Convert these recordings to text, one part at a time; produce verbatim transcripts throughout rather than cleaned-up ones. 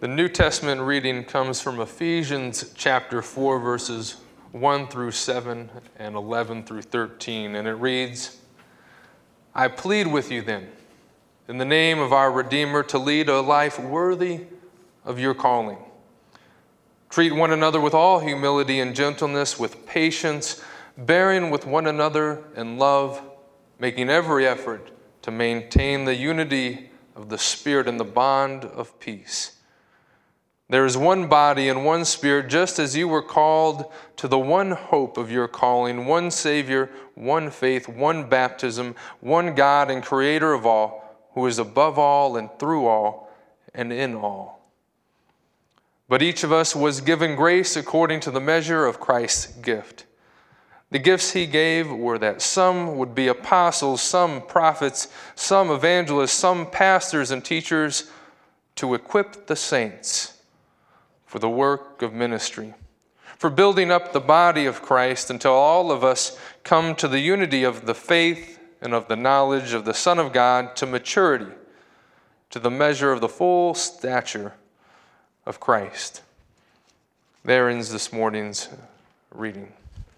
The New Testament reading comes from Ephesians chapter four, verses one through seven and eleven through thirteen, and it reads, I plead with you then, in the name of our Redeemer, to lead a life worthy of your calling. Treat one another with all humility and gentleness, with patience, bearing with one another in love, making every effort to maintain the unity of the Spirit and the bond of peace. There is one body and one Spirit, just as you were called to the one hope of your calling, one Savior, one faith, one baptism, one God and Creator of all, who is above all and through all and in all. But each of us was given grace according to the measure of Christ's gift. The gifts he gave were that some would be apostles, some prophets, some evangelists, some pastors and teachers, to equip the saints for the work of ministry, for building up the body of Christ until all of us come to the unity of the faith and of the knowledge of the Son of God, to maturity, to the measure of the full stature of Christ. There ends this morning's reading.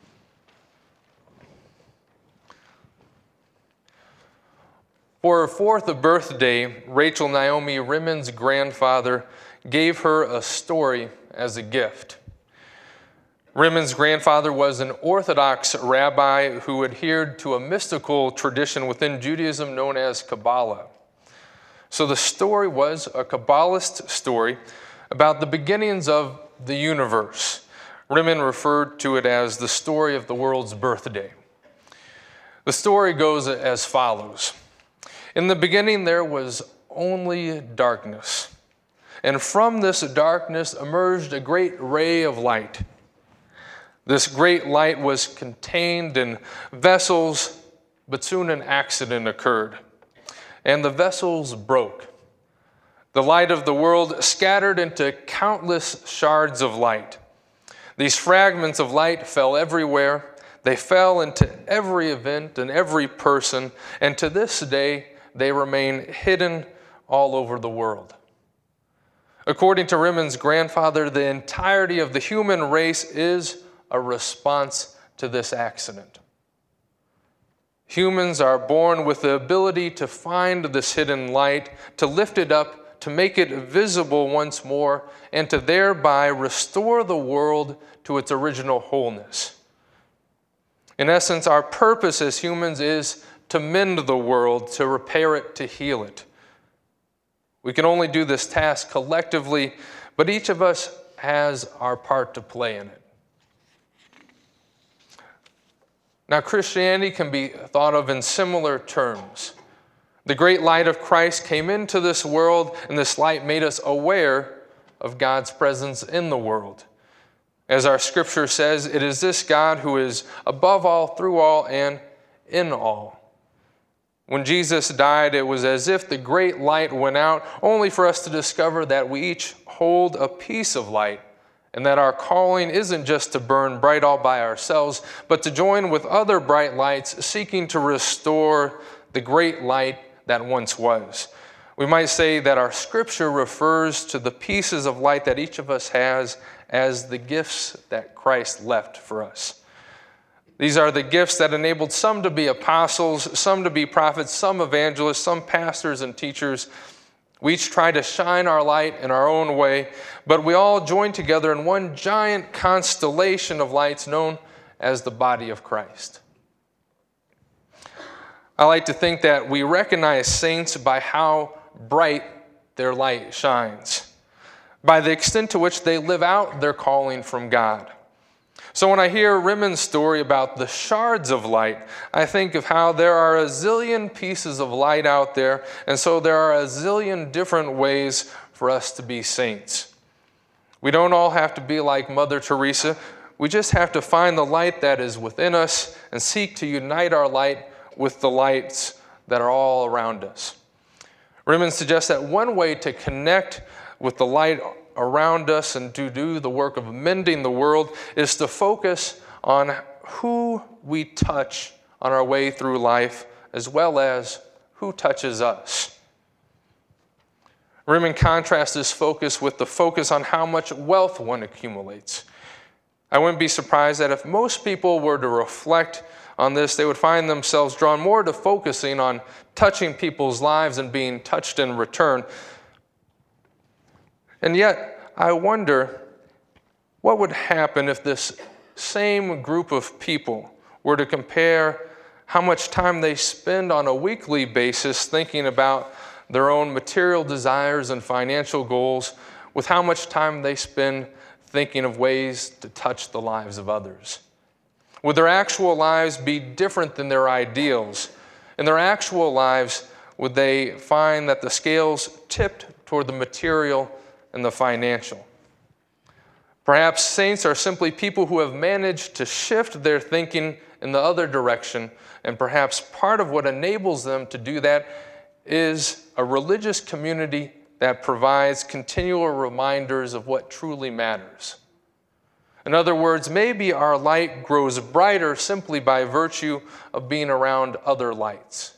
For her fourth birthday, Rachel Naomi Rimmons' grandfather gave her a story as a gift. Rimmons' grandfather was an Orthodox rabbi who adhered to a mystical tradition within Judaism known as Kabbalah. So the story was a Kabbalist story about the beginnings of the universe. Rimmons referred to it as the story of the world's birthday. The story goes as follows. In the beginning, there was only darkness. And from this darkness emerged a great ray of light. This great light was contained in vessels, but soon an accident occurred, and the vessels broke. The light of the world scattered into countless shards of light. These fragments of light fell everywhere. They fell into every event and every person, and to this day, they remain hidden all over the world. According to Rimmons' grandfather, the entirety of the human race is a response to this accident. Humans are born with the ability to find this hidden light, to lift it up, to make it visible once more, and to thereby restore the world to its original wholeness. In essence, our purpose as humans is to mend the world, to repair it, to heal it. We can only do this task collectively, but each of us has our part to play in it. Now, Christianity can be thought of in similar terms. The great light of Christ came into this world, and this light made us aware of God's presence in the world. As our scripture says, it is this God who is above all, through all, and in all. When Jesus died, it was as if the great light went out, only for us to discover that we each hold a piece of light, and that our calling isn't just to burn bright all by ourselves, but to join with other bright lights seeking to restore the great light that once was. We might say that our scripture refers to the pieces of light that each of us has as the gifts that Christ left for us. These are the gifts that enabled some to be apostles, some to be prophets, some evangelists, some pastors and teachers. We each try to shine our light in our own way, but we all join together in one giant constellation of lights known as the body of Christ. I like to think that we recognize saints by how bright their light shines, by the extent to which they live out their calling from God. So when I hear Rimmons' story about the shards of light, I think of how there are a zillion pieces of light out there, and so there are a zillion different ways for us to be saints. We don't all have to be like Mother Teresa. We just have to find the light that is within us and seek to unite our light with the lights that are all around us. Rimmons suggests that one way to connect with the light around us and to do the work of mending the world is to focus on who we touch on our way through life, as well as who touches us. Rimmon contrasts this focus with the focus on how much wealth one accumulates. I wouldn't be surprised that if most people were to reflect on this, they would find themselves drawn more to focusing on touching people's lives and being touched in return. And yet, I wonder what would happen if this same group of people were to compare how much time they spend on a weekly basis thinking about their own material desires and financial goals with how much time they spend thinking of ways to touch the lives of others. Would their actual lives be different than their ideals? In their actual lives, would they find that the scales tipped toward the material and the financial? Perhaps saints are simply people who have managed to shift their thinking in the other direction, and perhaps part of what enables them to do that is a religious community that provides continual reminders of what truly matters. In other words, maybe our light grows brighter simply by virtue of being around other lights.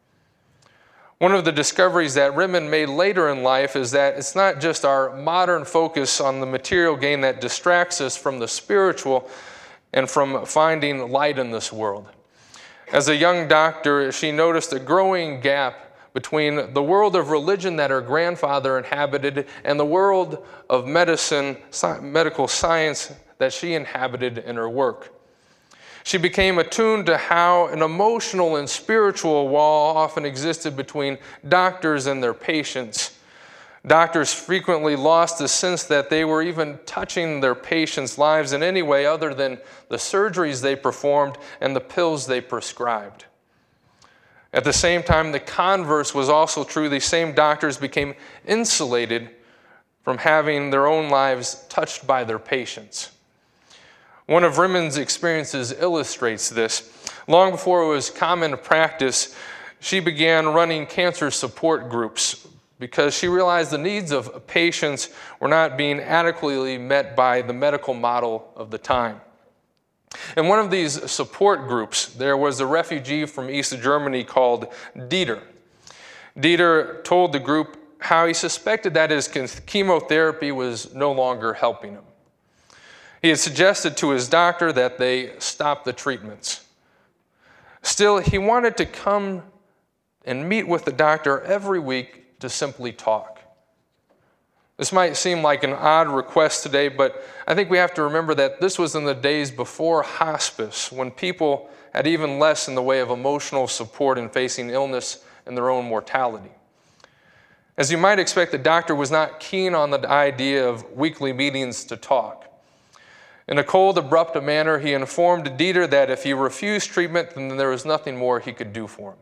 One of the discoveries that Rimmon made later in life is that it's not just our modern focus on the material gain that distracts us from the spiritual and from finding light in this world. As a young doctor, she noticed a growing gap between the world of religion that her grandfather inhabited and the world of medicine, medical science that she inhabited in her work. She became attuned to how an emotional and spiritual wall often existed between doctors and their patients. Doctors frequently lost the sense that they were even touching their patients' lives in any way other than the surgeries they performed and the pills they prescribed. At the same time, the converse was also true. These same doctors became insulated from having their own lives touched by their patients. One of Rimmon's experiences illustrates this. Long before it was common practice, she began running cancer support groups because she realized the needs of patients were not being adequately met by the medical model of the time. In one of these support groups, there was a refugee from East Germany called Dieter. Dieter told the group how he suspected that his chemotherapy was no longer helping him. He had suggested to his doctor that they stop the treatments. Still, he wanted to come and meet with the doctor every week to simply talk. This might seem like an odd request today, but I think we have to remember that this was in the days before hospice, when people had even less in the way of emotional support in facing illness and their own mortality. As you might expect, the doctor was not keen on the idea of weekly meetings to talk. In a cold, abrupt manner, he informed Dieter that if he refused treatment, then there was nothing more he could do for him.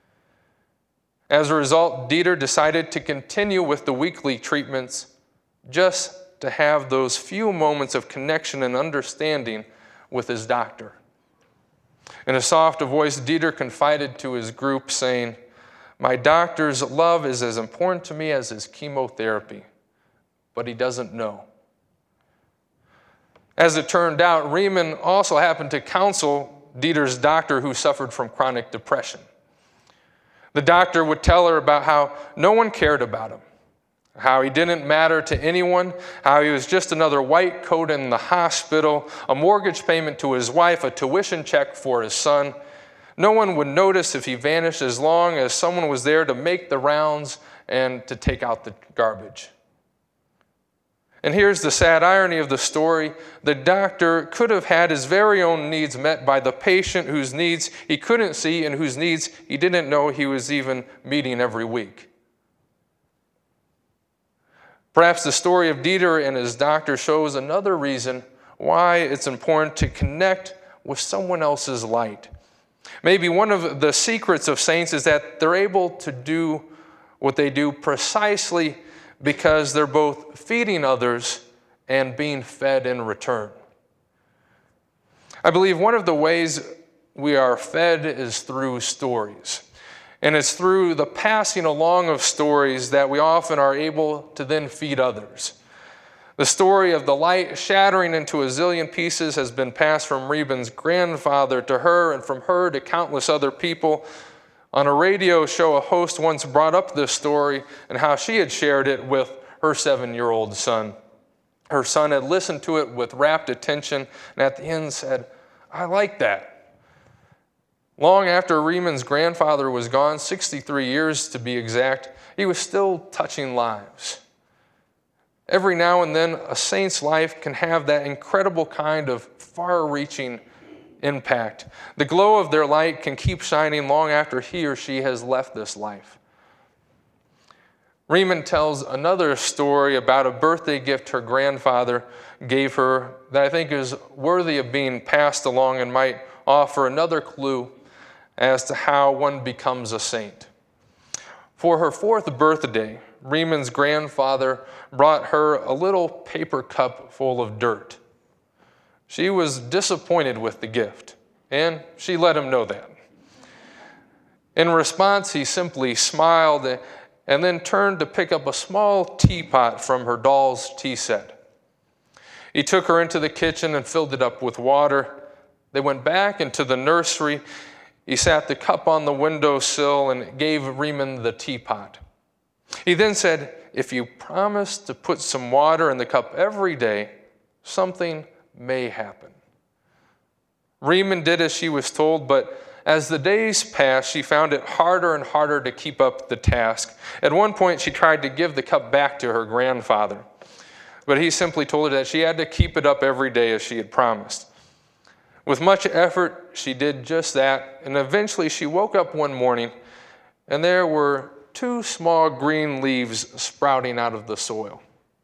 As a result, Dieter decided to continue with the weekly treatments just to have those few moments of connection and understanding with his doctor. In a soft voice, Dieter confided to his group, saying, "My doctor's love is as important to me as his chemotherapy, but he doesn't know." As it turned out, Rimmon also happened to counsel Dieter's doctor, who suffered from chronic depression. The doctor would tell her about how no one cared about him, how he didn't matter to anyone, how he was just another white coat in the hospital, a mortgage payment to his wife, a tuition check for his son. No one would notice if he vanished as long as someone was there to make the rounds and to take out the garbage. And here's the sad irony of the story. The doctor could have had his very own needs met by the patient whose needs he couldn't see and whose needs he didn't know he was even meeting every week. Perhaps the story of Dieter and his doctor shows another reason why it's important to connect with someone else's light. Maybe one of the secrets of saints is that they're able to do what they do precisely because they're both feeding others and being fed in return. I believe one of the ways we are fed is through stories. And it's through the passing along of stories that we often are able to then feed others. The story of the light shattering into a zillion pieces has been passed from Rimmon's grandfather to her and from her to countless other people. On a radio show, a host once brought up this story and how she had shared it with her seven-year-old son. Her son had listened to it with rapt attention and at the end said, "I like that." Long after Riemann's grandfather was gone, sixty-three years to be exact, he was still touching lives. Every now and then, a saint's life can have that incredible kind of far-reaching impact. The glow of their light can keep shining long after he or she has left this life. Riemann tells another story about a birthday gift her grandfather gave her that I think is worthy of being passed along and might offer another clue as to how one becomes a saint. For her fourth birthday, Riemann's grandfather brought her a little paper cup full of dirt. She was disappointed with the gift, and she let him know that. In response, he simply smiled and then turned to pick up a small teapot from her doll's tea set. He took her into the kitchen and filled it up with water. They went back into the nursery. He sat the cup on the windowsill and gave Riemann the teapot. He then said, "If you promise to put some water in the cup every day, something may happen." Riemann did as she was told, but as the days passed, she found it harder and harder to keep up the task. At one point, she tried to give the cup back to her grandfather, but he simply told her that she had to keep it up every day as she had promised. With much effort, she did just that, and eventually she woke up one morning, and there were two small green leaves sprouting out of the soil.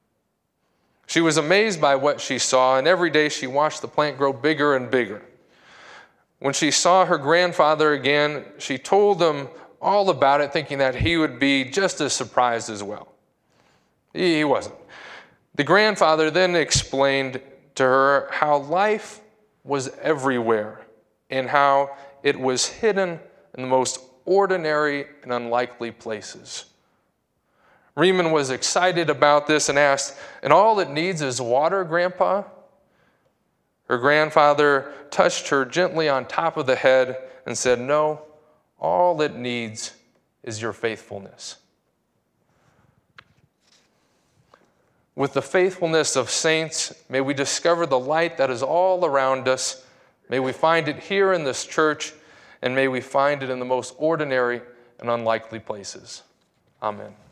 She was amazed by what she saw, and every day she watched the plant grow bigger and bigger. When she saw her grandfather again, she told him all about it, thinking that he would be just as surprised as well. He wasn't. The grandfather then explained to her how life was everywhere and how it was hidden in the most ordinary and unlikely places. Riemann was excited about this and asked, "And all it needs is water, Grandpa?" Her grandfather touched her gently on top of the head and said, "No, all it needs is your faithfulness." With the faithfulness of saints, may we discover the light that is all around us. May we find it here in this church, and may we find it in the most ordinary and unlikely places. Amen.